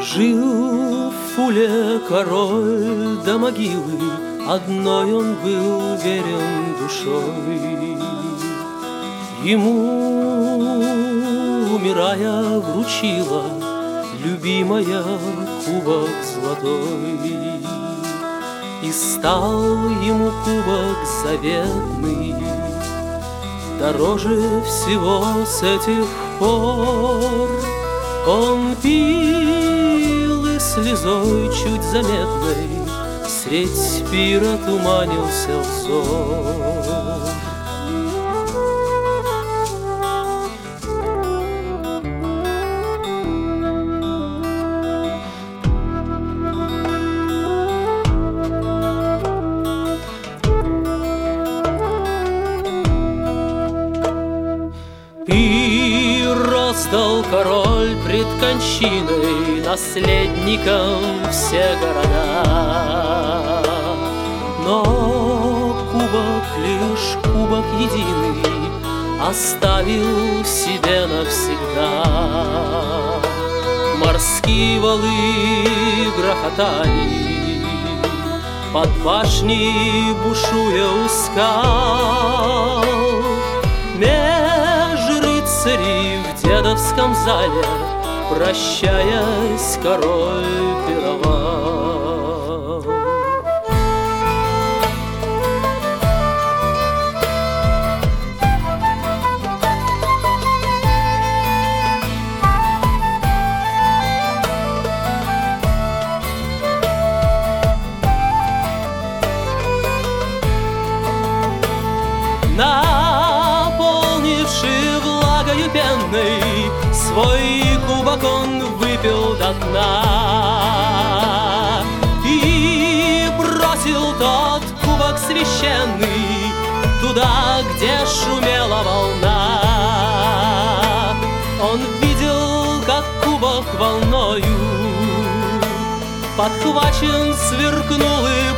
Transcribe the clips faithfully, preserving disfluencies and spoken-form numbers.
Жил в Фуле король до могилы, одной он был верен душой. Ему, умирая, вручила любимая кубок золотой. И стал ему кубок заветный дороже всего с этих пор. Он пил, и слезой чуть заметной средь пира туманился взор. И роздал король пред кончиной наследникам все города. Но кубок, лишь кубок единый, оставил себе навсегда. Морские валы грохотали, под башней бушуя у скал. Рыцари в дедовском зале, прощаясь, король пировал. Наполнивший влагою пенной свой кубок, он выпил до дна и бросил тот кубок священный туда, где шумела волна. Он видел, как кубок волною подхвачен, сверкнул и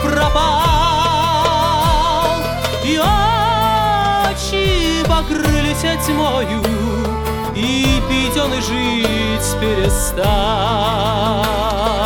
пропал. И очи покрылись тьмою, и пить он и жить перестал.